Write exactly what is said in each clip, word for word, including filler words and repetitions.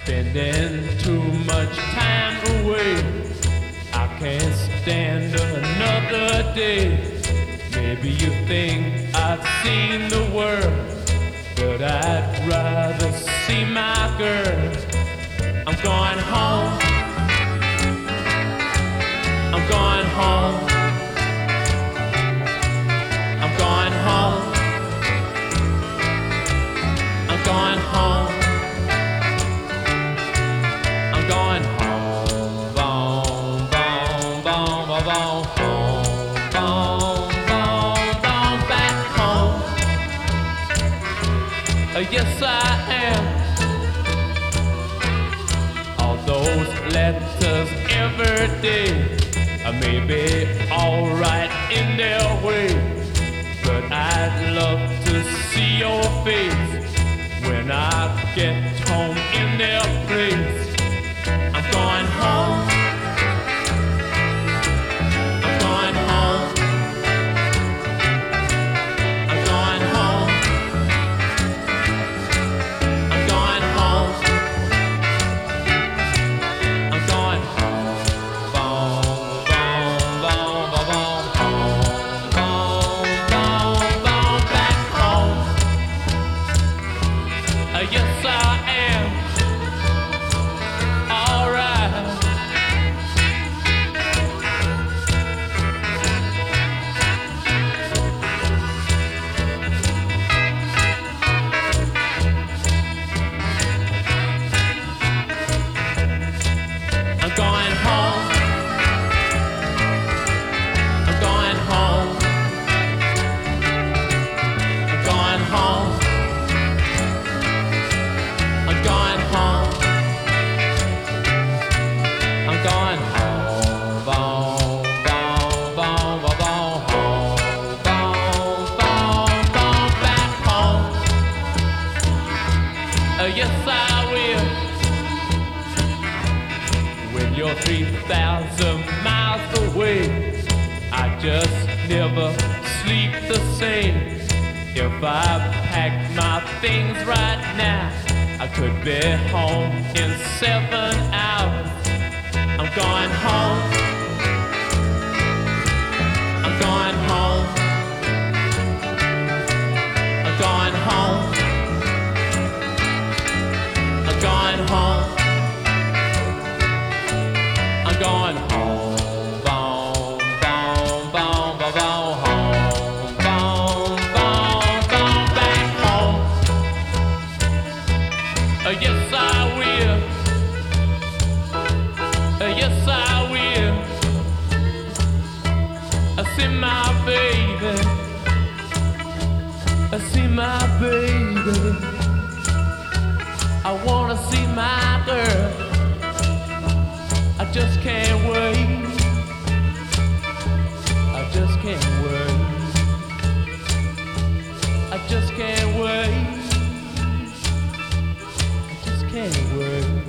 spending too much time away. I can't stand another day. Maybe you think I've seen the world, but I'd rather see my girl. I'm going home. I'm going home. I'm going home. I'm going home. I'm going home. Boom, boom, boom, boom, boom, home. Boom, boom, boom, back home. Uh, yes, I am. All those letters every day I may be alright in their way, but I'd love to see your face when I get home in their place. I'm going home. I'm going home. I'm going home. I'm going home. I'm going home. Boom, boom, boom, boom, boom, home. Boom, boom, boom, back home. Uh, yes, I am. Alright. I'm going home. I'm going home. I'm going home. I'm going home. I'm going home. Boom, boom, boom, boom, boom, home. Boom, boom, boom, back home. Uh, yes, I will. When you're three thousand miles away, I just never sleep the same. If I packed my things right now, I could be home in seven hours. I'm going home. I'm going home. I'm going home. I'm going home. I'm going home. Boom, boom, boom, boom, boom, home. Boom, boom, boom, back home. Uh, yes, I will. Uh, yes, I will. I see my baby. I see my baby. I wanna see my girl. I just can't wait. I just can't wait. I just can't wait. I just can't wait.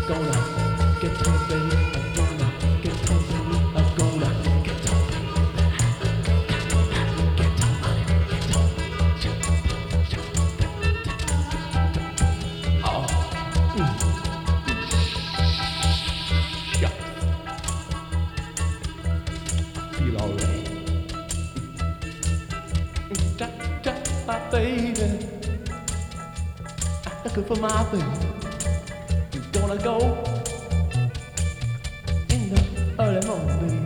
gonna get to it, baby. I'm gonna get to it, baby. I'm gonna get to it, baby. Get to it. Oh. Mm. Shucks. Feel alright. Da, da, my baby. I'm looking for my baby. You gonna go in the early morning,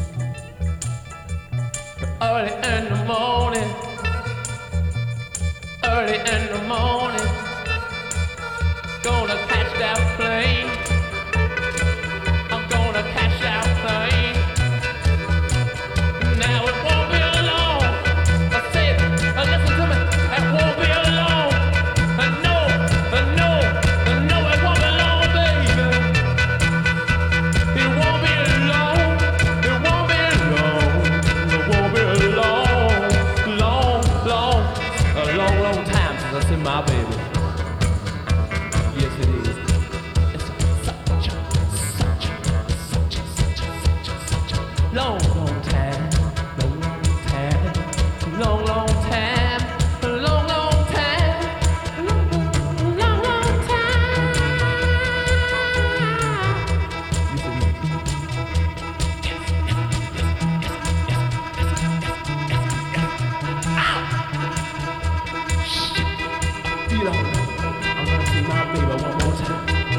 early in the morning, early in the morning. Gonna catch that plane. I'm gonna catch that plane. Now it won't be long. I said, listen to me. It won't be long. I know, I know, I know it won't be long, baby. It won't be long. It won't be long. It won't be long, long, long, a long, long time since I see my baby. Yes, it is. It's such a, such a, such a, such a, such a, such a long, long time. Long, long time. Long, long time. Long, long time. Long, long, long time. Yes, it is. Ow! Shit. Feel all right. I'm gonna see my baby one more time.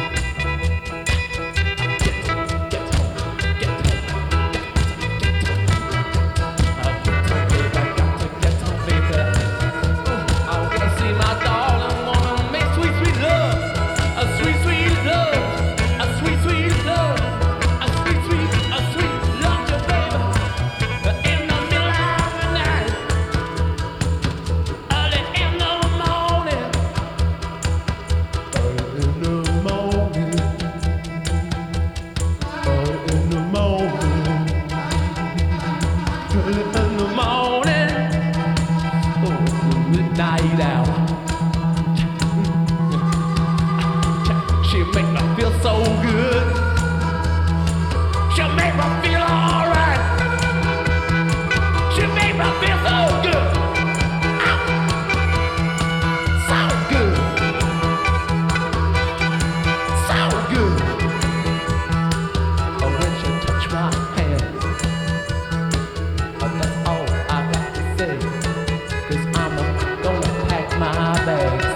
Get, get home, get home, get home, get home. Uh, get home, baby, I got to get home, baby. Uh, I wanna see my darling, wanna make sweet, sweet love, a sweet, sweet love, a sweet, sweet love, a sweet, sweet, a sweet love, your baby. In the middle of the night, early in the morning. Early in the morning, early in the morning, early in the morning, oh, midnight hour. She make me feel so good. She make me feel alright. She make me feel so good. Ah, so good. So good. Oh, when she touch my hand, oh, that's all I got to say. Cause I'm gonna pack my bags.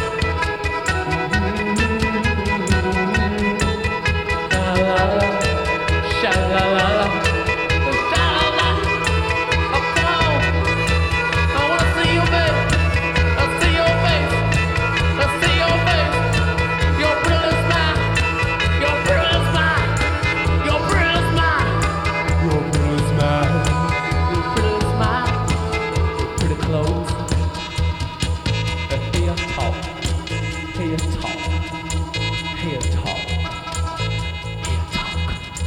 Sha-la-la, sha-la-la-la, sha-la-la. Oh, come on. I wanna see your face. I see your face. I see your face. Your pretty smile. Your pretty smile. Your pretty smile. Your pretty smile. Your pretty smile. Your pretty clothes. Uh, Here talk. Here talk. Here talk. Here talk.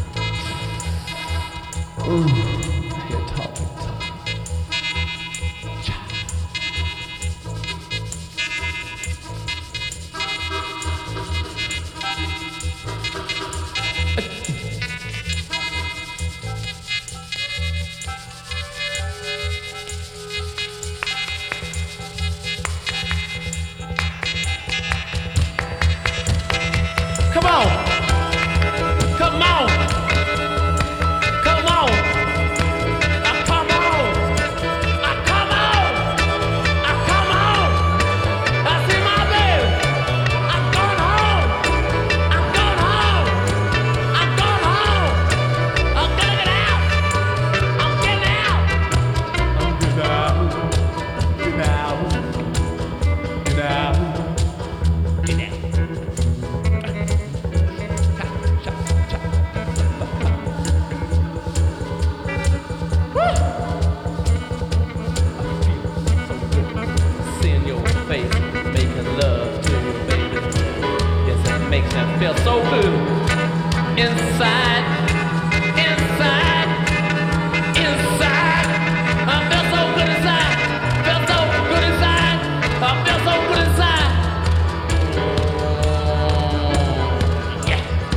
Ooh. Here talk. Here talk. Cha. Come on. Come on. Come on. Ah, come on. Ah, come on. Ah, come on. I see my baby. I'm going home. I'm going home. I'm going home. I'm gonna get out. I'm getting out. I'm getting out. Get out. Get out. Get out. Seeing your face, making love to you, baby. Yes, it makes me feel so good. Inside, inside, inside. I feel so good inside. Feel so good inside. I feel so good inside. Yeah.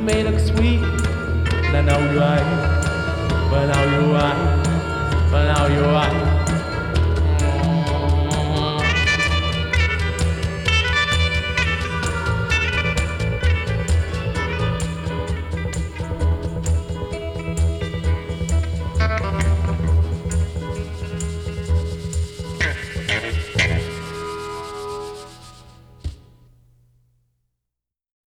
may look sweet, but I know you're right. But now you're right. But now you're right.